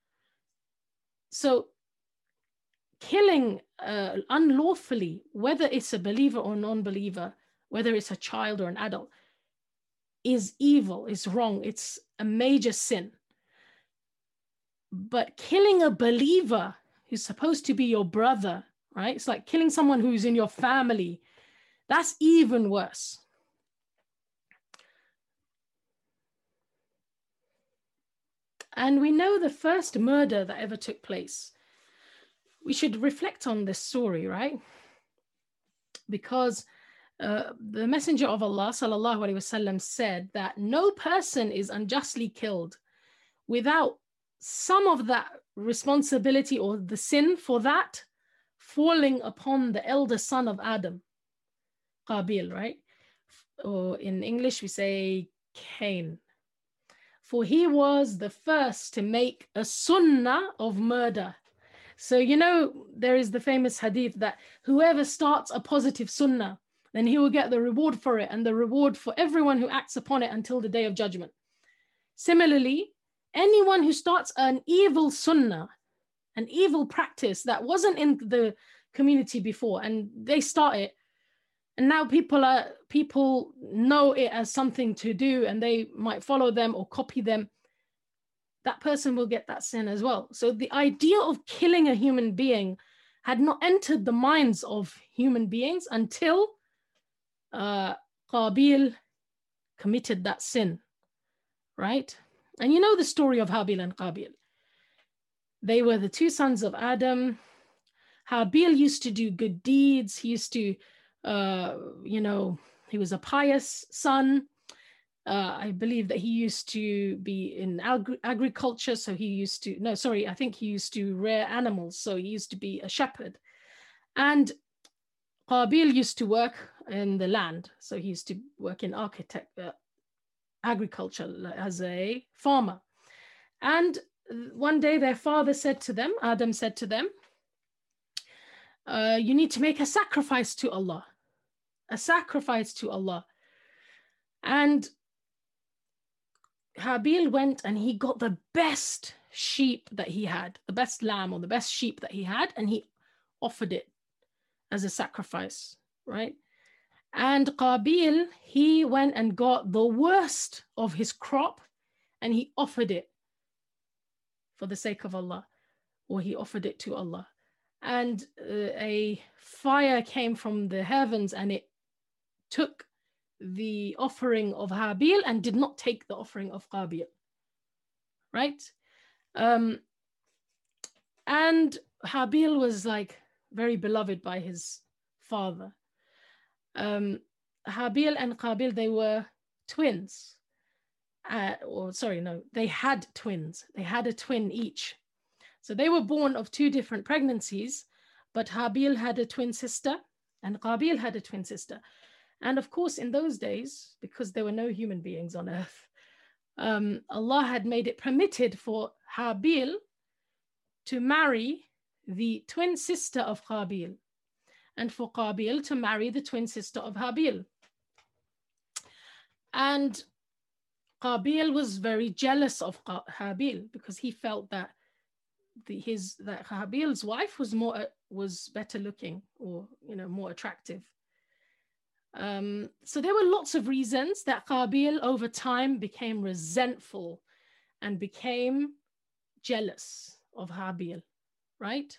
So killing uh, unlawfully, whether it's a believer or non-believer, whether it's a child or an adult, is evil, is wrong. It's a major sin. But killing a believer who's supposed to be your brother, right? It's like killing someone who's in your family. That's even worse. And we know the first murder that ever took place. We should reflect on this story, right? Because uh, the Messenger of Allah, sallallahu alaihi wasallam, said that no person is unjustly killed without some of that responsibility or the sin for that falling upon the elder son of Adam, Qabil, right? Or in English, we say Cain. For he was the first to make a sunnah of murder. So, you know, there is the famous hadith that whoever starts a positive sunnah, then he will get the reward for it and the reward for everyone who acts upon it until the day of judgment. Similarly, anyone who starts an evil sunnah, an evil practice that wasn't in the community before, and they start it, and now people are people know it as something to do, and they might follow them or copy them, that person will get that sin as well. So the idea of killing a human being had not entered the minds of human beings until uh, Qabil committed that sin, right? And you know the story of Habil and Qabil. They were the two sons of Adam. Habil used to do good deeds. He used to, uh, you know, he was a pious son. Uh, I believe that he used to be in agri agriculture. So he used to, no, sorry, I think he used to rear animals. So he used to be a shepherd. And Qabil used to work in the land. So he used to work in architect, uh, agriculture as a farmer. And one day their father said to them, Adam said to them, uh, you need to make a sacrifice to Allah, a sacrifice to Allah. And Habil went and he got the best sheep that he had, the best lamb or the best sheep that he had, and he offered it as a sacrifice, right? And Qabil, he went and got the worst of his crop and he offered it for the sake of Allah, or he offered it to Allah. And uh, a fire came from the heavens and it took the offering of Habil and did not take the offering of Qabil, right? Um, and Habil was like very beloved by his father. Um, Habil and Qabil, they were twins. Uh, or sorry, no, they had twins. They had a twin each. So they were born of two different pregnancies, but Habil had a twin sister and Qabil had a twin sister. And of course, in those days, because there were no human beings on earth, um, Allah had made it permitted for Habil to marry the twin sister of Qabil, and for Qabil to marry the twin sister of Habil. And Qabil was very jealous of Habil because he felt that the, his that Habil's wife was more was better looking, or you know, more attractive. Um, so there were lots of reasons that Qabil over time became resentful and became jealous of Habil, right?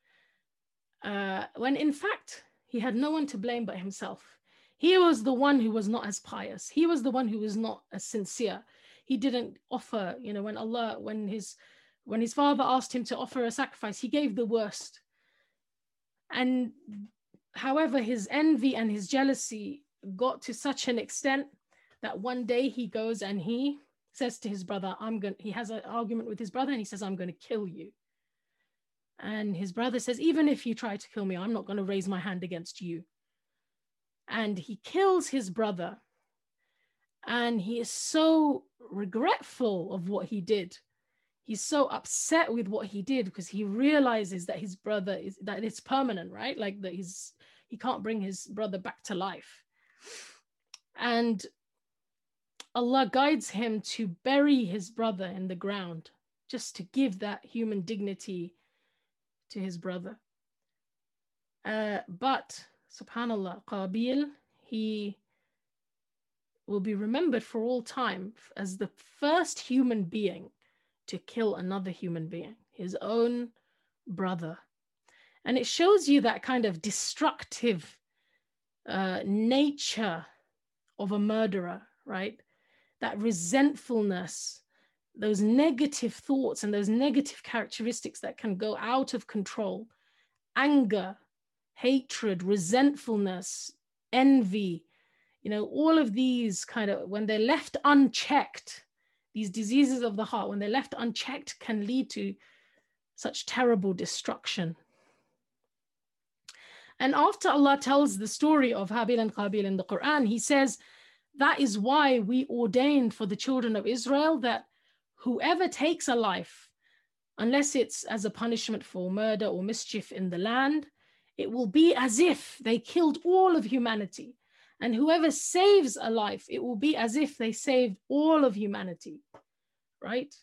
Uh, when in fact, he had no one to blame but himself. He was the one who was not as pious. He was the one who was not as sincere. He didn't offer, you know, when Allah, when his, when his father asked him to offer a sacrifice, he gave the worst. And however, his envy and his jealousy got to such an extent that one day he goes and he says to his brother, I'm going, he has an argument with his brother and he says, I'm going to kill you. And his brother says, even if you try to kill me, I'm not going to raise my hand against you. And he kills his brother. And he is so regretful of what he did. He's so upset with what he did because he realizes that his brother is, that it's permanent, right? Like that he's, he can't bring his brother back to life. And Allah guides him to bury his brother in the ground, just to give that human dignity to his brother. Uh, but subhanallah, Qabil, he will be remembered for all time as the first human being to kill another human being, his own brother. And it shows you that kind of destructive uh, nature of a murderer, right? That resentfulness, those negative thoughts and those negative characteristics that can go out of control, anger, hatred, resentfulness, envy, you know, all of these kind of, when they're left unchecked, these diseases of the heart, when they're left unchecked, can lead to such terrible destruction. And after Allah tells the story of Habil and Qabil in the Quran, he says, that is why we ordained for the children of Israel that whoever takes a life, unless it's as a punishment for murder or mischief in the land, it will be as if they killed all of humanity. And whoever saves a life, it will be as if they saved all of humanity, right?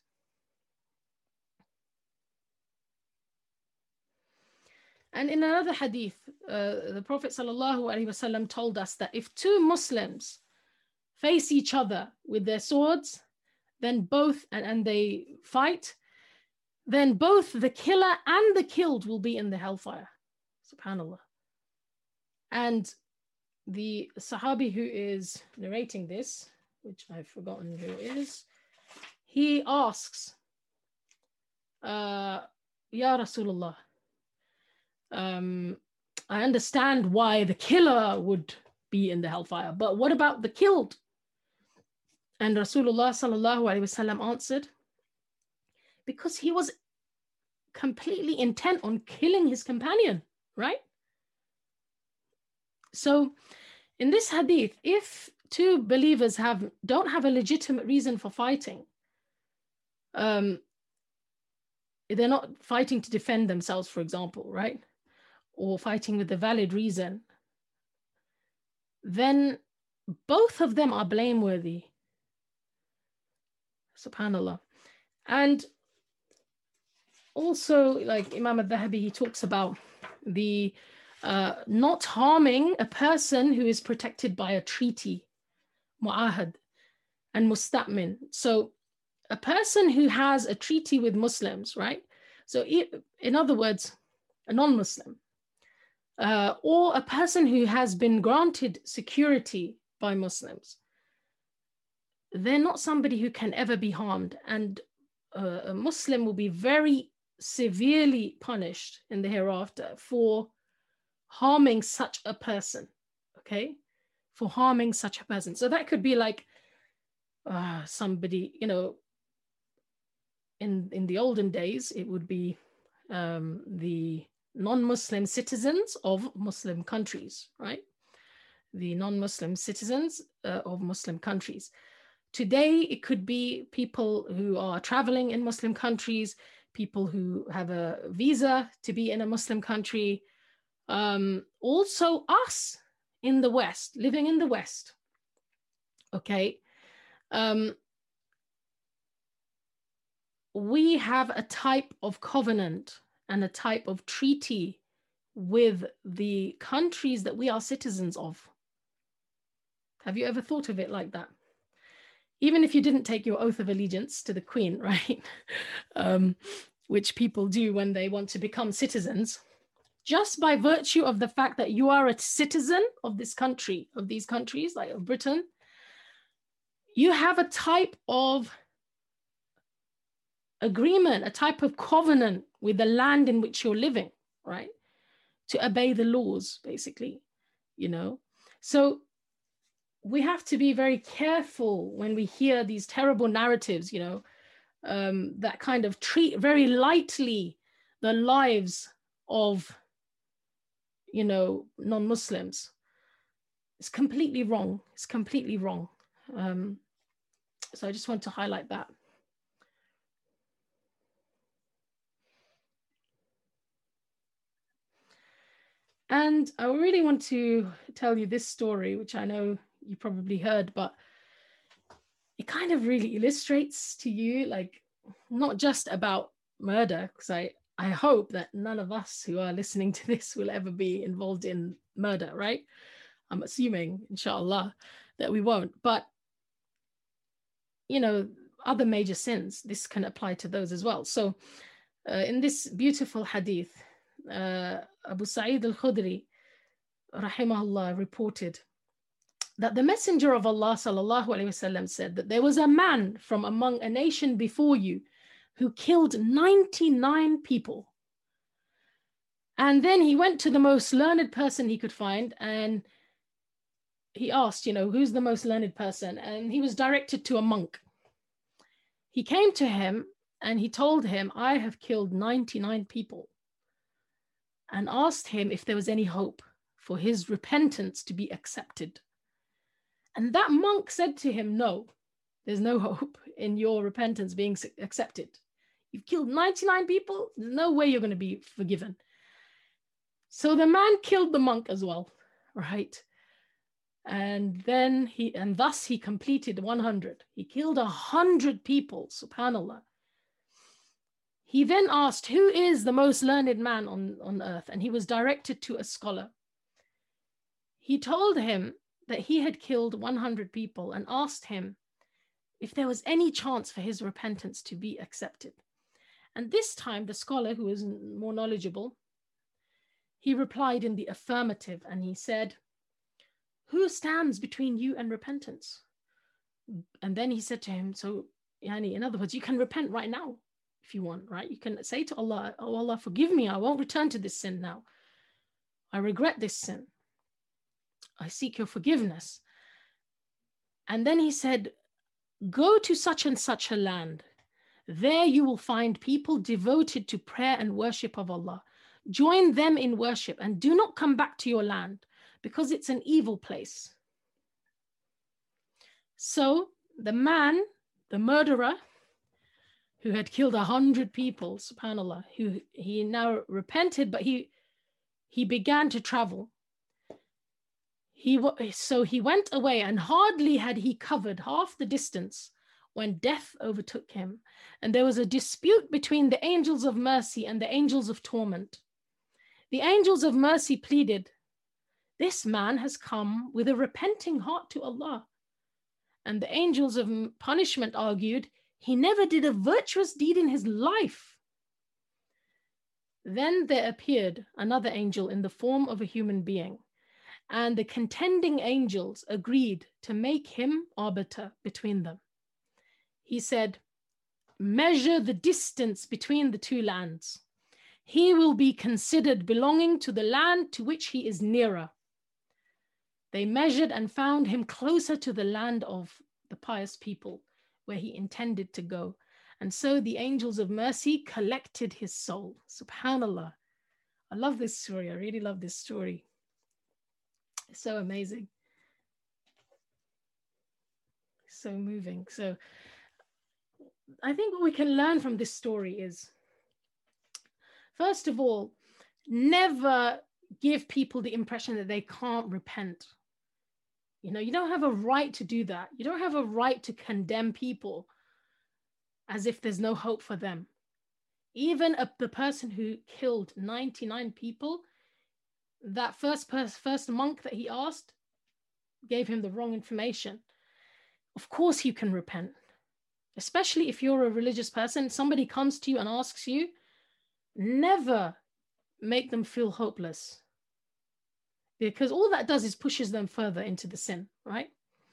And in another hadith, uh, the Prophet sallallahu alaihi wasallam told us that if two Muslims face each other with their swords, then both, and, and they fight, then both the killer and the killed will be in the hellfire. Subhanallah. And the Sahabi who is narrating this, which I've forgotten who it is, he asks, uh, Ya Rasulullah, um, I understand why the killer would be in the hellfire, but what about the killed? And Rasulullah sallallahu alaihi wasallam answered, because he was completely intent on killing his companion, right? So in this hadith, if two believers have don't have a legitimate reason for fighting, um, they're not fighting to defend themselves, for example, right? Or fighting with a valid reason, then both of them are blameworthy. Subhanallah. And also, like Imam al-Dhahabi, he talks about the uh, not harming a person who is protected by a treaty, mu'ahad and musta'min. So a person who has a treaty with Muslims, right? So it, in other words, a non-Muslim, uh, or a person who has been granted security by Muslims, they're not somebody who can ever be harmed. And uh, a Muslim will be very severely punished in the hereafter for harming such a person, okay? For harming such a person. So that could be like uh, somebody, you know, in, in the olden days, it would be um, the non-Muslim citizens of Muslim countries, right? The non-Muslim citizens uh, of Muslim countries. Today, it could be people who are traveling in Muslim countries, people who have a visa to be in a Muslim country, um, also us in the West, living in the West, okay? Um, we have a type of covenant and a type of treaty with the countries that we are citizens of. Have you ever thought of it like that? Even if you didn't take your oath of allegiance to the Queen, right? um, which people do when they want to become citizens, just by virtue of the fact that you are a citizen of this country, of these countries, like of Britain, you have a type of agreement, a type of covenant with the land in which you're living, right? To obey the laws, basically, you know? So we have to be very careful when we hear these terrible narratives, you know, um, that kind of treat very lightly the lives of, you know, non-Muslims. It's completely wrong. It's completely wrong. Um, so I just want to highlight that. And I really want to tell you this story, which I know you probably heard, but it kind of really illustrates to you, like, not just about murder, because I, I hope that none of us who are listening to this will ever be involved in murder, right? I'm assuming, inshallah, that we won't. But, you know, other major sins, this can apply to those as well. So uh, in this beautiful hadith, uh, Abu Sa'id al-Khudri, rahimahullah, reported that the Messenger of Allah sallallahu alaihi wasallam said that there was a man from among a nation before you who killed ninety-nine people. And then he went to the most learned person he could find and he asked, you know, who's the most learned person? And he was directed to a monk. He came to him and he told him, I have killed ninety-nine people, and asked him if there was any hope for his repentance to be accepted. And that monk said to him, no, there's no hope in your repentance being accepted. You've killed ninety-nine people. There's no way you're going to be forgiven. So the man killed the monk as well, right? And then he, and thus he completed one hundred. He killed one hundred people, subhanAllah. He then asked, who is the most learned man on, on earth? And he was directed to a scholar. He told him that he had killed one hundred people and asked him if there was any chance for his repentance to be accepted. And this time the scholar, who was more knowledgeable, he replied in the affirmative, and he said, who stands between you and repentance? And then he said to him, so yani, in other words, you can repent right now if you want, right? You can say to Allah, oh Allah, forgive me, I won't return to this sin now. I regret this sin. I seek your forgiveness. And then he said, go to such and such a land. There you will find people devoted to prayer and worship of Allah. Join them in worship and do not come back to your land, because it's an evil place. So the man, the murderer, who had killed a hundred people, subhanAllah, who he now repented, but he, he began to travel. He, so he went away, and hardly had he covered half the distance when death overtook him. And there was a dispute between the angels of mercy and the angels of torment. The angels of mercy pleaded, this man has come with a repenting heart to Allah. And the angels of punishment argued, he never did a virtuous deed in his life. Then there appeared another angel in the form of a human being, and the contending angels agreed to make him arbiter between them. He said, measure the distance between the two lands. He will be considered belonging to the land to which he is nearer. They measured and found him closer to the land of the pious people, where he intended to go. And so the angels of mercy collected his soul. Subhanallah. I love this story. I really love this story. It's so amazing. So moving. So I think what we can learn from this story is, first of all, never give people the impression that they can't repent. You know, you don't have a right to do that. You don't have a right to condemn people as if there's no hope for them. Even a, the person who killed ninety-nine people, that first pers- first monk that he asked gave him the wrong information. Of course you can repent, especially if you're a religious person. Somebody comes to you and asks you, never make them feel hopeless, because all that does is pushes them further into the sin, right?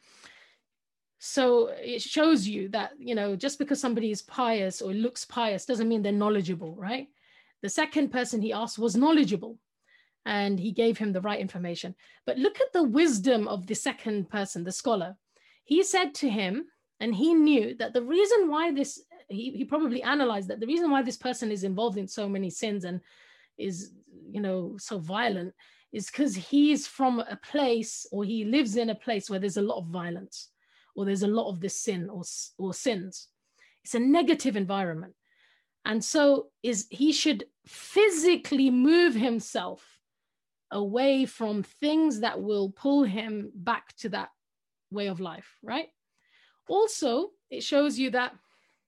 So it shows you that, you know, just because somebody is pious or looks pious doesn't mean they're knowledgeable, right? The second person he asked was knowledgeable and he gave him the right information. But look at the wisdom of the second person, the scholar. He said to him, and he knew that the reason why this, he, he probably analyzed that the reason why this person is involved in so many sins and is, you know, so violent is because he's from a place, or he lives in a place where there's a lot of violence, or there's a lot of this sin or, or sins. It's a negative environment. And so is he should physically move himself away from things that will pull him back to that way of life, right? Also, it shows you that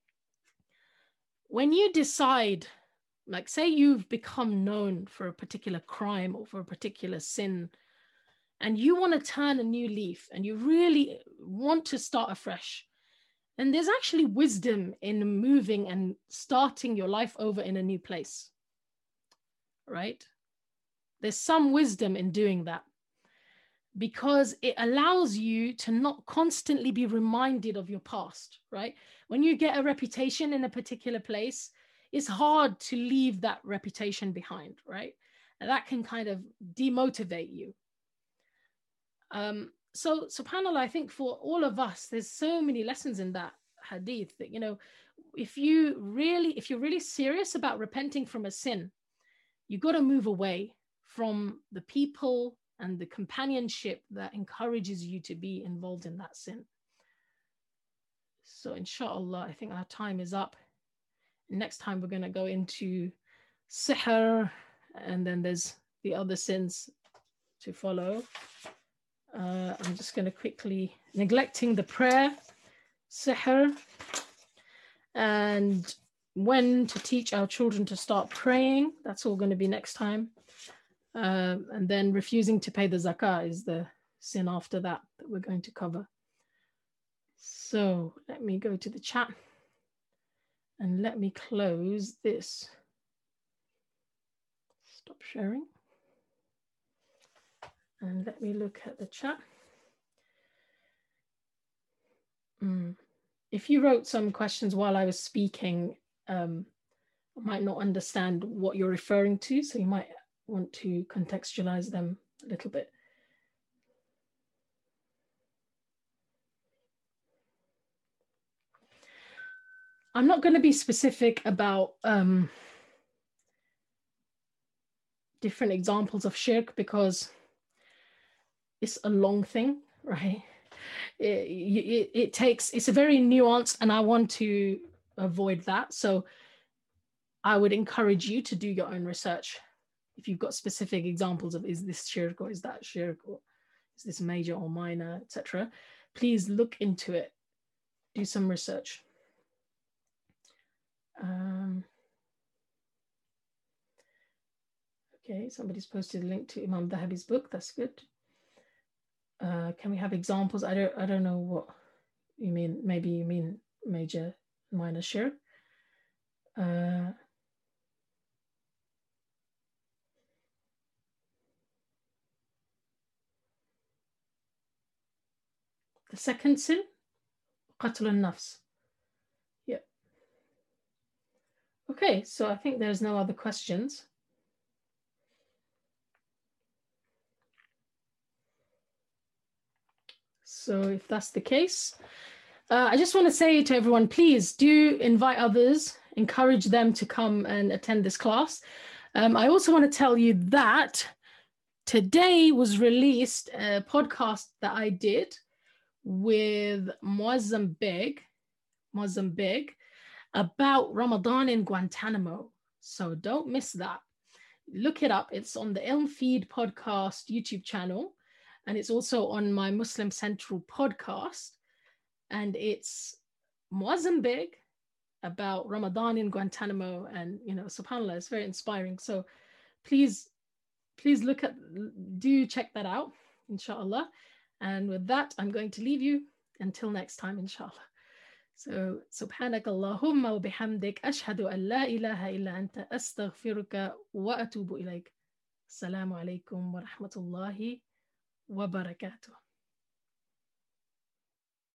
when you decide, like say you've become known for a particular crime or for a particular sin, and you want to turn a new leaf and you really want to start afresh, and there's actually wisdom in moving and starting your life over in a new place, right? There's some wisdom in doing that, because it allows you to not constantly be reminded of your past, right? When you get a reputation in a particular place, it's hard to leave that reputation behind, right? And that can kind of demotivate you. Um, so subhanAllah, I think for all of us, there's so many lessons in that hadith that, you know, if you really, if you're really serious about repenting from a sin, you got to move away from the people and the companionship that encourages you to be involved in that sin. So inshallah, I think our time is up. Next time we're going to go into sihr, and then there's the other sins to follow. Uh, I'm just going to quickly, neglecting the prayer, sihr, and when to teach our children to start praying. That's all going to be next time. Uh, and then refusing to pay the zakah is the sin after that that we're going to cover. So let me go to the chat and let me close this. Stop sharing. And let me look at the chat. Mm. If you wrote some questions while I was speaking, um, I might not understand what you're referring to, so you might want to contextualize them a little bit. I'm not going to be specific about um, different examples of shirk, because it's a long thing, right? It, it, it takes, it's a very nuanced, and I want to avoid that. So I would encourage you to do your own research. If you've got specific examples of, is this shirk or is that shirk, or is this major or minor, et cetera, please look into it. Do some research. Um, okay, somebody's posted a link to Imam Dhahabi's book. That's good. Uh, can we have examples? I don't, I don't know what you mean. Maybe you mean major, minor shirk. Uh, the second sin, qatl al-nafs. Yeah. Okay, so I think there's no other questions. So if that's the case, uh, I just want to say to everyone, please do invite others, encourage them to come and attend this class. Um, I also want to tell you that today was released a podcast that I did with Muazzam Beg, Muazzam Beg, about Ramadan in Guantanamo. So don't miss that. Look it up. It's on the Ilm Feed podcast YouTube channel, and it's also on my Muslim Central podcast. And it's Muazzam Beg about Ramadan in Guantanamo, and you know, subhanAllah, it's very inspiring. So please, please look at, do check that out, inshallah. And with that, I'm going to leave you until next time, inshallah. So سبحانك اللهم وبحمدك أشهد أن لا إله إلا أنت أستغفرك وأتوب إليك. السلام عليكم ورحمة الله وبركاته.